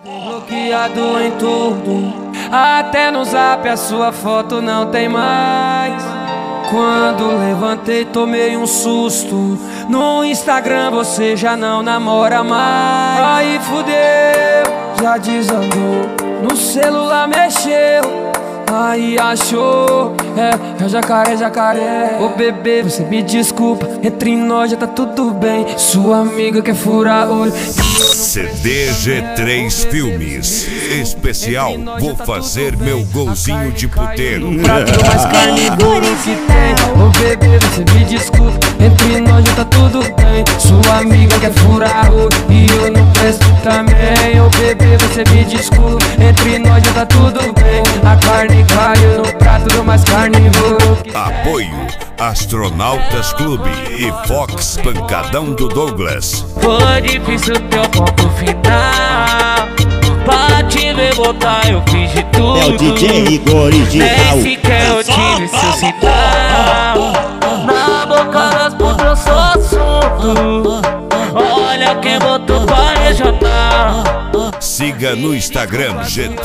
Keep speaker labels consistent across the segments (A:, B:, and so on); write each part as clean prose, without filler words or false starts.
A: Bloqueado em tudo, até no zap a sua foto não tem mais. Quando levantei tomei um susto, no Instagram você já não namora mais. Aí fudeu, já desandou, no celular mexeu, aí achou, é jacaré, jacaré. Ô bebê, você me desculpa, entre nós já tá tudo bem. Sua amiga quer furar olho.
B: CDG3 Filmes especial, vou fazer meu golzinho de puteiro.
A: Prato mais carne duro que tem. Ô bebê, você me desculpa, entre nós já tá tudo bem. Sua amiga quer furar olho e eu não presto também. Ô bebê, você me desculpa, entre nós já tá tudo bem. A carne caiu no prato do mais carnívoro que tem.
B: Apoio Astronautas Clube e Fox Pancadão do Douglas.
C: Foi difícil teu ponto final, pra te ver botar eu fiz de tudo.
D: É o DJ Igor original.
C: Nem sequer eu tive seu sinal. Na boca das putas eu sou assunto. Olha quem botou pra rejotar.
B: Siga no Instagram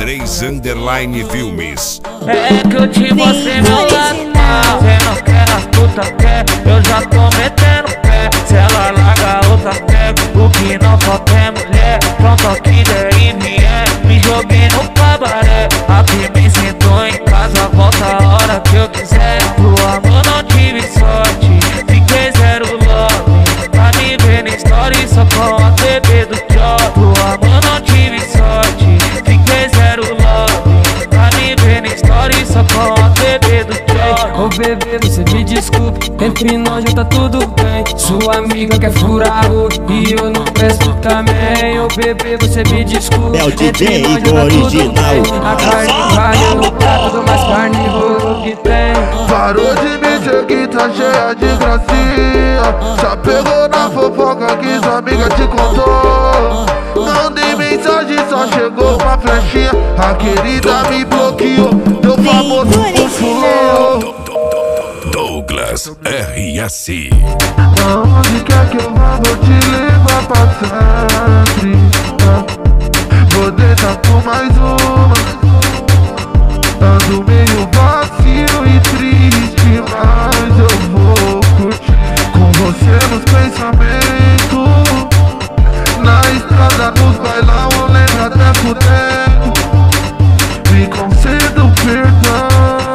B: G3 Filmes.
C: É que eu te mostrei meu lado. Cê não quer, as puta quer, eu já tô metendo pé. Se ela larga a outra pega, o que não falta é mulher. Pronto, aqui der e vier, me joguei no cabaré. Aqui me sentou em casa, volta a hora que eu quiser. Pro amor não tive sorte, fiquei zero love. Pra me ver na story só com a bebê do job. Pro amor não tive sorte, fiquei zero love. Pra me ver na story só com a bebê do job.
A: Ô bebê, você me desculpa, entre nós já tá tudo bem. Sua amiga quer furar olho e eu não presto também. Ô bebê, você me desculpa,
D: É o DJ
A: entre nós
D: Igor
A: já tá tudo
D: original.
A: bem. A carne caiu no prato do mais carnívoro que tem.
E: Parou de me dizer que tá cheia de gracinha. Já pegou na fofoca que sua amiga te contou. Mandei mensagem, só chegou uma flechinha. A querida me bloqueou, deu famoso pulou.
B: Douglas RS.
E: Aonde quer que eu vá, vou te levar pra sempre. Vou deitar com mais uma. Ando meio vazio e triste, mas eu vou curtir com você nos pensamentos. Na estrada, nos bailão, eu lembro até por dentro. Me concedo perdão.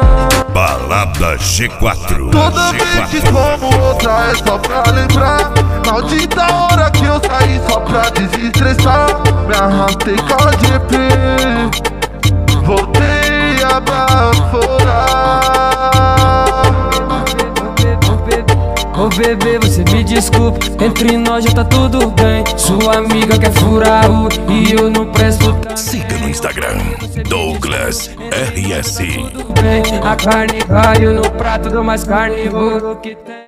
B: Balada G4.
E: Toda vez como outra é só pra lembrar. Maldita hora que eu saí só pra desestressar. Me arrastei com a GP, voltei a baforar.
A: Ô bebê, você me desculpa, entre nós já tá tudo bem. Sua amiga quer furar olho e eu não presto também.
B: Siga no Instagram Douglas RS.
A: A carne caiu no prato do mais carnívoro que tem.